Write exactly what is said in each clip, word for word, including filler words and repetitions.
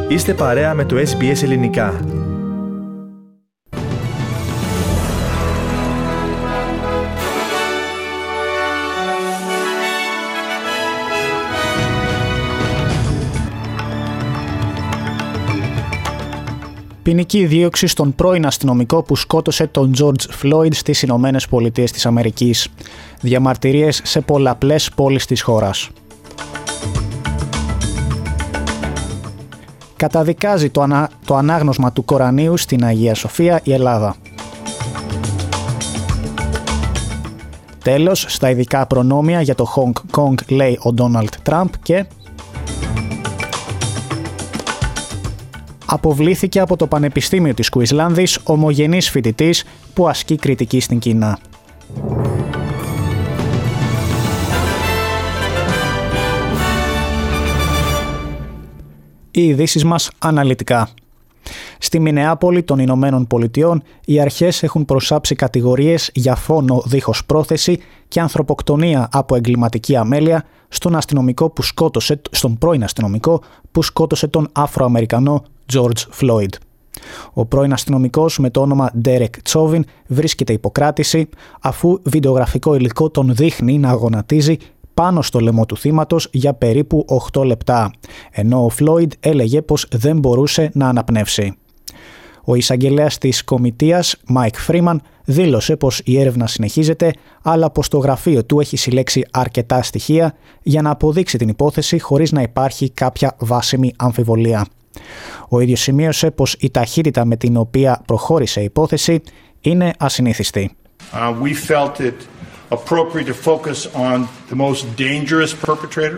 Είστε παρέα με το ες μπι ες Ελληνικά. Ποινική δίωξη στον πρώην αστυνομικό που σκότωσε τον Τζορτζ Φλόιντ στις Ηνωμένες Πολιτείες της Αμερικής. Διαμαρτυρίες σε πολλαπλές πόλεις της χώρας. Καταδικάζει το, ανα... το ανάγνωσμα του Κορανίου στην Αγία Σοφία η Ελλάδα. Τέλος, στα ειδικά προνόμια για το Hong Kong λέει ο Ντόναλντ Τραμπ και... Αποβλήθηκε από το Πανεπιστήμιο της Κουισλάνδης ομογενής φοιτητής που ασκεί κριτική στην Κίνα. Οι ειδήσεις μας αναλυτικά. Στη Μινεάπολη των Ηνωμένων Πολιτειών, οι αρχές έχουν προσάψει κατηγορίες για φόνο δίχως πρόθεση και ανθρωποκτονία από εγκληματική αμέλεια στον αστυνομικό που σκότωσε, στον πρώην αστυνομικό που σκότωσε τον Αφροαμερικανό George Floyd. Ο πρώην αστυνομικός με το όνομα Derek Chauvin βρίσκεται υποκράτηση αφού βιντεογραφικό υλικό τον δείχνει να αγωνατίζει πάνω στο λαιμό του θύματος για περίπου οκτώ λεπτά, ενώ ο Floyd έλεγε πως δεν μπορούσε να αναπνεύσει. Ο εισαγγελέας της κομιτείας, Mike Freeman, δήλωσε πως η έρευνα συνεχίζεται, αλλά πως το γραφείο του έχει συλλέξει αρκετά στοιχεία για να αποδείξει την υπόθεση χωρίς να υπάρχει κάποια βάσιμη αμφιβολία. Ο ίδιος σημείωσε πως η ταχύτητα με την οποία προχώρησε η υπόθεση είναι ασυνήθιστη. Uh, we felt it appropriate to focus on the most dangerous perpetrator.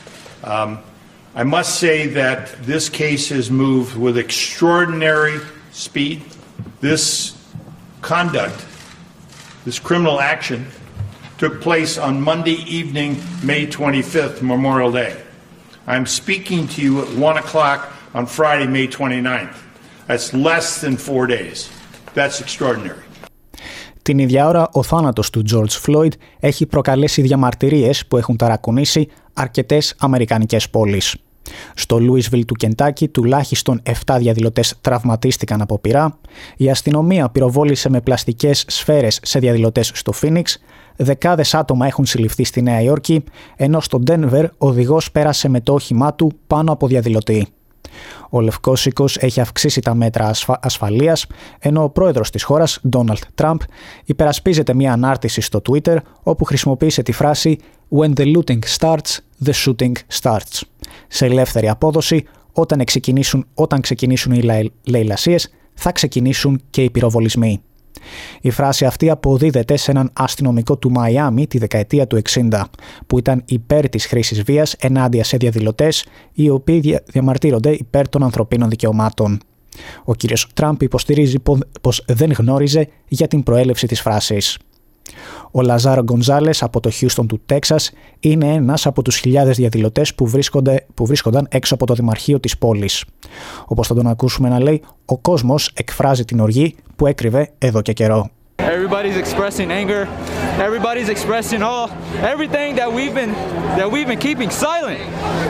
Um, I must say that this case has moved with extraordinary speed. This conduct, this criminal action, took place on Monday evening, May twenty-fifth, Memorial Day. I'm speaking to you at one o'clock on Friday, May twenty-ninth. That's less than four days. That's extraordinary. Την ίδια ώρα, ο θάνατος του George Floyd έχει προκαλέσει διαμαρτυρίες που έχουν ταρακουνήσει αρκετές αμερικανικές πόλεις. Στο Λούισβιλ του Κεντάκι, τουλάχιστον επτά διαδηλωτές τραυματίστηκαν από πυρά. Η αστυνομία πυροβόλησε με πλαστικές σφαίρες σε διαδηλωτές στο Φίνιξ. Δεκάδες άτομα έχουν συλληφθεί στη Νέα Υόρκη, ενώ στο Ντένβερ ο οδηγός πέρασε με το όχημά του πάνω από διαδηλωτή. Ο Λευκός Οίκος έχει αυξήσει τα μέτρα ασφα... ασφαλείας, ενώ ο πρόεδρος της χώρας, Ντόναλντ Τραμπ, υπερασπίζεται μια ανάρτηση στο Twitter όπου χρησιμοποίησε τη φράση «When the looting starts, the shooting starts». Σε ελεύθερη απόδοση, όταν ξεκινήσουν, όταν ξεκινήσουν οι λαϊ... λαιλασίες, θα ξεκινήσουν και οι πυροβολισμοί. Η φράση αυτή αποδίδεται σε έναν αστυνομικό του Μαϊάμι τη δεκαετία του εξήντα, που ήταν υπέρ της χρήσης βίας ενάντια σε διαδηλωτές, οι οποίοι διαμαρτύρονται υπέρ των ανθρωπίνων δικαιωμάτων. Ο κύριος Τραμπ υποστηρίζει πως δεν γνώριζε για την προέλευση της φράσης. Ο Λαζάρο Γκονζάλες από το Χιούστον του Τέξας είναι ένας από τους χιλιάδες διαδηλωτές που, που βρίσκονταν έξω από το δημαρχείο της πόλης. Όπως θα τον ακούσουμε να λέει, ο κόσμος εκφράζει την οργή που έκρυβε εδώ και καιρό. Everybody's expressing anger. Everybody's expressing all everything that we've been that we've been keeping silent.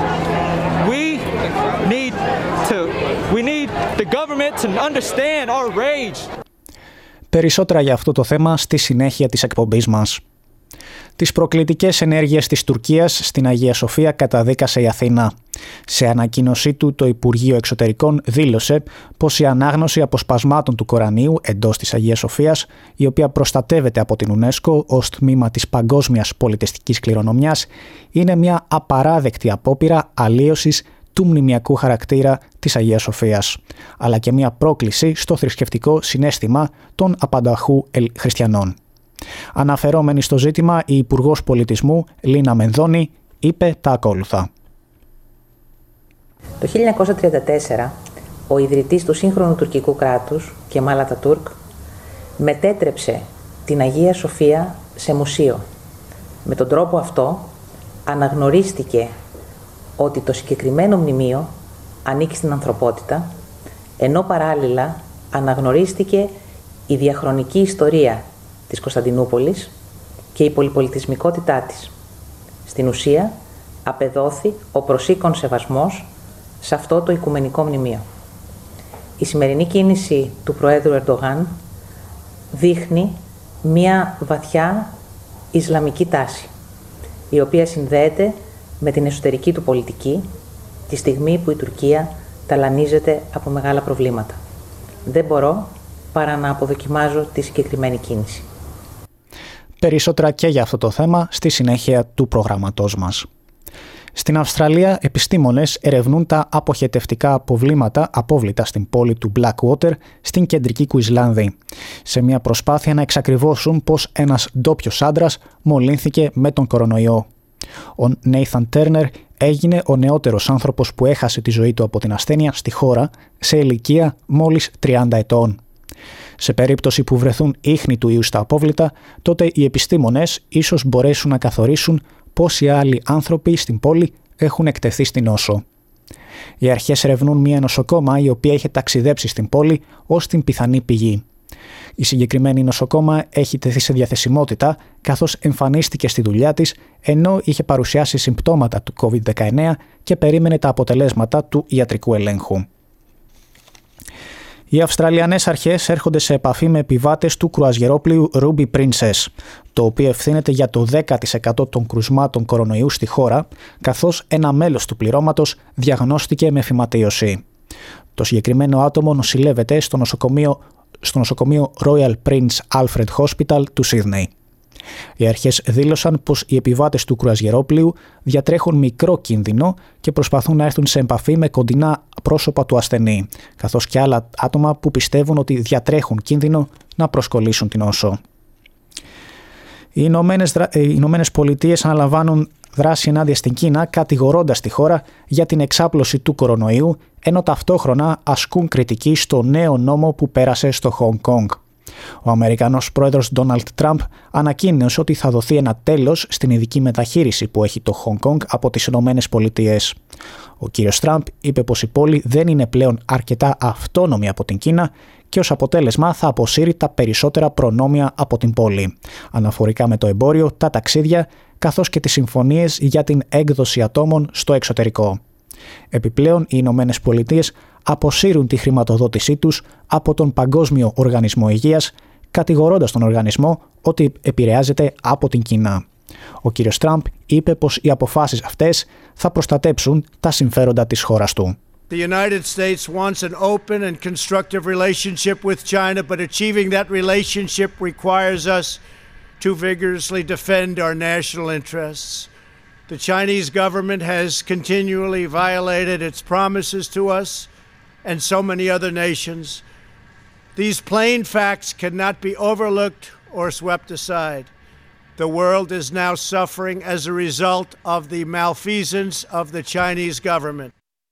We need to we need the government to understand our rage. Περισσότερα για αυτό το θέμα στη συνέχεια της εκπομπής μας. Τις προκλητικές ενέργειες της Τουρκίας στην Αγία Σοφία καταδίκασε η Αθήνα. Σε ανακοίνωσή του, το Υπουργείο Εξωτερικών δήλωσε πως η ανάγνωση αποσπασμάτων του Κορανίου εντός της Αγίας Σοφίας, η οποία προστατεύεται από την UNESCO ως τμήμα της παγκόσμιας πολιτιστικής κληρονομιάς, είναι μια απαράδεκτη απόπειρα αλλίωσης του μνημιακού χαρακτήρα της Αγίας Σοφίας, αλλά και μια πρόκληση στο θρησκευτικό συναίσθημα των απανταχού χριστιανών. Αναφερόμενη στο ζήτημα, η Υπουργός Πολιτισμού Λίνα Μενδώνη είπε τα ακόλουθα. Το χίλια εννιακόσια τριάντα τέσσερα, ο ιδρυτής του σύγχρονου τουρκικού κράτους, Κεμάλ Ατατούρκ, μετέτρεψε την Αγία Σοφία σε μουσείο. Με τον τρόπο αυτό αναγνωρίστηκε ότι το συγκεκριμένο μνημείο ανήκει στην ανθρωπότητα, ενώ παράλληλα αναγνωρίστηκε η διαχρονική ιστορία της Κωνσταντινούπολης και η πολυπολιτισμικότητά της. Στην ουσία, απεδόθη ο προσήκον σεβασμός σε αυτό το οικουμενικό μνημείο. Η σημερινή κίνηση του Προέδρου Ερντογάν δείχνει μία βαθιά ισλαμική τάση, η οποία συνδέεται με την εσωτερική του πολιτική, τη στιγμή που η Τουρκία ταλανίζεται από μεγάλα προβλήματα. Δεν μπορώ παρά να αποδοκιμάζω τη συγκεκριμένη κίνηση. Περισσότερα και για αυτό το θέμα στη συνέχεια του προγραμματός μας. Στην Αυστραλία, επιστήμονες ερευνούν τα αποχετευτικά αποβλήματα, απόβλητα στην πόλη του Blackwater, στην κεντρική Κουισλάνδη, σε μια προσπάθεια να εξακριβώσουν πως ένας ντόπιος άντρας μολύνθηκε με τον κορονοϊό. Ο Νέιθαν Τέρνερ έγινε ο νεότερος άνθρωπος που έχασε τη ζωή του από την ασθένεια στη χώρα σε ηλικία μόλις τριάντα ετών. Σε περίπτωση που βρεθούν ίχνη του ιού στα απόβλητα, τότε οι επιστήμονες ίσως μπορέσουν να καθορίσουν πόσοι άλλοι άνθρωποι στην πόλη έχουν εκτεθεί στην νόσο. Οι αρχές ερευνούν μια νοσοκόμα η οποία είχε ταξιδέψει στην πόλη ως την πιθανή πηγή. Η συγκεκριμένη νοσοκόμα έχει τεθεί σε διαθεσιμότητα καθώς εμφανίστηκε στη δουλειά της ενώ είχε παρουσιάσει συμπτώματα του κόβιντ δεκαεννέα και περίμενε τα αποτελέσματα του ιατρικού ελέγχου. Οι Αυστραλιανές αρχές έρχονται σε επαφή με επιβάτες του κρουαζιερόπλοιου Ruby Princess, το οποίο ευθύνεται για το δέκα τοις εκατό των κρουσμάτων κορονοϊού στη χώρα, καθώς ένα μέλος του πληρώματος διαγνώστηκε με φυματίωση. Το συγκεκριμένο άτομο νοσηλεύεται στο νοσοκομείο, στο νοσοκομείο Royal Prince Alfred Hospital του Σίδνεϊ. Οι αρχές δήλωσαν πως οι επιβάτες του κρουαζιερόπλοιου διατρέχουν μικρό κίνδυνο και προσπαθούν να έρθουν σε επαφή με κοντινά πρόσωπα του ασθενή, καθώς και άλλα άτομα που πιστεύουν ότι διατρέχουν κίνδυνο να προσκολήσουν την νόσο. Οι Ηνωμένες Πολιτείες αναλαμβάνουν δράση ενάντια στην Κίνα, κατηγορώντας τη χώρα για την εξάπλωση του κορονοϊού, ενώ ταυτόχρονα ασκούν κριτική στο νέο νόμο που πέρασε στο Χονγκ Κονγκ. Ο Αμερικανός πρόεδρος Ντόναλντ Τραμπ ανακοίνωσε ότι θα δοθεί ένα τέλος στην ειδική μεταχείριση που έχει το Χονγκ Κονγκ από τις Ηνωμένες Πολιτείες. Ο κύριος Τραμπ είπε πως η πόλη δεν είναι πλέον αρκετά αυτόνομη από την Κίνα και ως αποτέλεσμα θα αποσύρει τα περισσότερα προνόμια από την πόλη, αναφορικά με το εμπόριο, τα ταξίδια, καθώς και τις συμφωνίες για την έκδοση ατόμων στο εξωτερικό. Επιπλέον, οι Ηνωμένες Πολιτείες αποσύρουν τη χρηματοδότησή τους από τον Παγκόσμιο Οργανισμό Υγείας, κατηγορώντας τον οργανισμό ότι επηρεάζεται από την Κίνα. Ο κύριος Τραμπ είπε πως οι αποφάσεις αυτές θα προστατέψουν τα συμφέροντα της χώρας του. The United States wants an open and constructive relationship with China, but achieving that relationship requires us to vigorously defend our national interests. The Chinese government has continually violated its promises to us and so many other nations. These plain facts cannot be overlooked or swept aside. The world is now suffering as a result of the malfeasance of the Chinese government.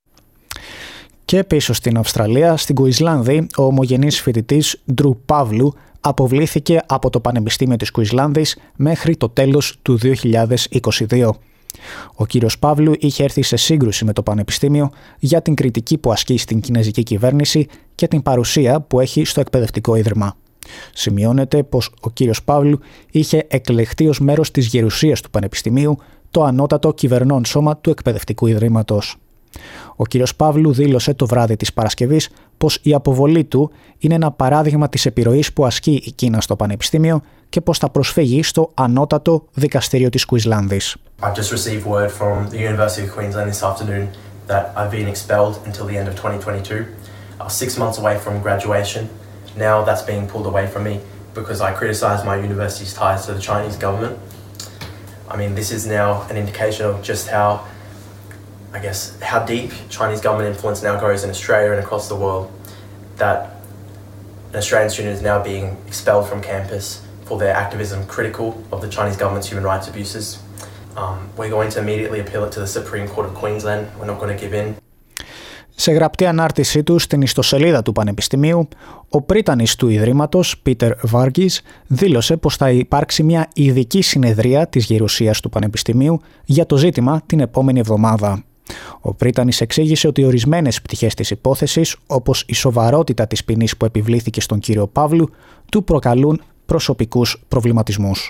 Και πίσω στην Αυστραλία, στην Κουισλάνδη, ο ομογενής φοιτητής Ντρου Παύλου αποβλήθηκε από το Πανεπιστήμιο της Κουισλάνδης μέχρι το τέλος του δύο χιλιάδες είκοσι δύο. Ο κύριος Παύλου είχε έρθει σε σύγκρουση με το Πανεπιστήμιο για την κριτική που ασκεί στην κινέζικη κυβέρνηση και την παρουσία που έχει στο εκπαιδευτικό ίδρυμα. Σημειώνεται πως ο κύριος Παύλου είχε εκλεχτεί ως μέρος της γερουσίας του Πανεπιστημίου, το ανώτατο κυβερνών σώμα του εκπαιδευτικού ιδρύματος. Ο κύριος Παύλου δήλωσε το βράδυ της Παρασκευής πως η αποβολή του είναι ένα παράδειγμα της επιρροής που ασκεί η Κίνα στο Πανεπιστήμιο και πως θα προσφύγει στο ανώτατο δικαστήριο της Κουισλάνδης. I've just received word from the University of Queensland this afternoon that I've been expelled until the end of twenty twenty-two. I was six months away from graduation. Now that's being pulled away from me because I criticised my university's ties to the Chinese government. I mean, this is now an indication of just how, I guess, how deep Chinese government influence now goes in Australia and across the world, that an Australian student is now being expelled from campus for their activism critical of the Chinese government's human rights abuses. Um, we're going to immediately appeal it to the Supreme Court of Queensland. We're not going to give in. Σε γραπτή ανάρτησή του στην ιστοσελίδα του Πανεπιστημίου, ο πρίτανης του Ιδρύματος, Πίτερ Βάργης, δήλωσε πως θα υπάρξει μια ειδική συνεδρία της γερουσίας του Πανεπιστημίου για το ζήτημα την επόμενη εβδομάδα. Ο πρίτανης εξήγησε ότι ορισμένες πτυχές της υπόθεσης, όπως η σοβαρότητα της ποινής που επιβλήθηκε στον κύριο Παύλου, του προκαλούν προσωπικούς προβληματισμούς.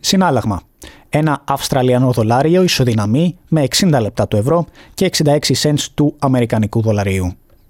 Συνάλλαγμα. Ένα Αυστραλιανό δολάριο ισοδυναμεί με εξήντα λεπτά του ευρώ και εξήντα έξι σεντς του Αμερικανικού δολαρίου.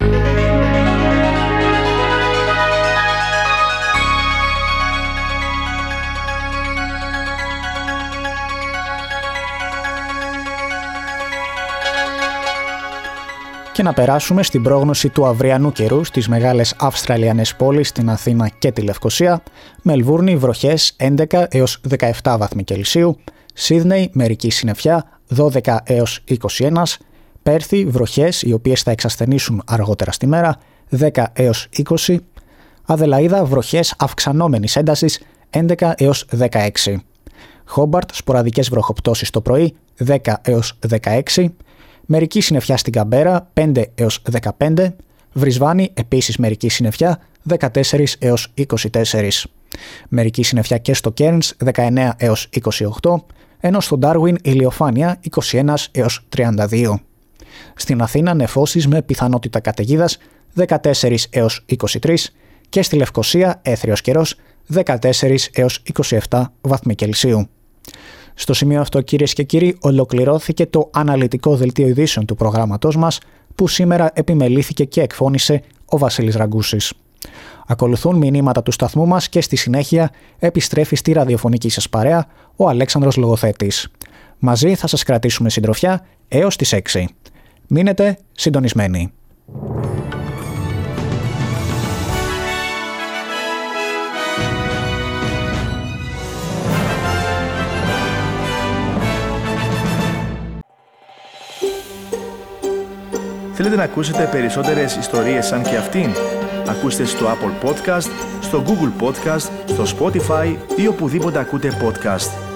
Και να περάσουμε στην πρόγνωση του αυριανού καιρού στις μεγάλες Αυστραλιανές πόλεις, την Αθήνα και τη Λευκοσία. Μελβούρνη, βροχές έντεκα έως δεκαεπτά βαθμοί Κελσίου. Σίδνεϊ, μερική συννεφιά δώδεκα έως είκοσι ένα. Πέρθη, βροχές οι οποίες θα εξασθενήσουν αργότερα στη μέρα δέκα έως είκοσι. Αδελαΐδα, βροχές αυξανόμενης έντασης έντεκα έως δεκαέξι. Χόμπαρτ, σποραδικές βροχοπτώσεις το πρωί δέκα έως δεκαέξι. Μερική συννεφιά στην Καμπέρα πέντε έως δεκαπέντε, Βρισβάνη επίσης μερική συννεφιά δεκατέσσερα έως είκοσι τέσσερα, μερική συννεφιά και στο Κέρνς δεκαεννέα έως είκοσι οκτώ, ενώ στο Ντάρουιν ηλιοφάνεια είκοσι ένα έως τριάντα δύο. Στην Αθήνα νεφώσεις με πιθανότητα καταιγίδας δεκατέσσερα έως είκοσι τρία και στη Λευκοσία έθριος καιρός δεκατέσσερα έως είκοσι επτά βαθμοί Κελσίου. Στο σημείο αυτό, κυρίες και κύριοι, ολοκληρώθηκε το αναλυτικό δελτίο ειδήσεων του προγράμματός μας, που σήμερα επιμελήθηκε και εκφώνησε ο Βασίλης Ραγκούσης. Ακολουθούν μηνύματα του σταθμού μας και στη συνέχεια επιστρέφει στη ραδιοφωνική σας παρέα ο Αλέξανδρος Λογοθέτης. Μαζί θα σας κρατήσουμε συντροφιά έως τις έξι. Μείνετε συντονισμένοι. Θέλετε να ακούσετε περισσότερες ιστορίες σαν και αυτήν? Ακούστε στο Apple Podcast, στο Google Podcast, στο Spotify ή οπουδήποτε ακούτε podcast.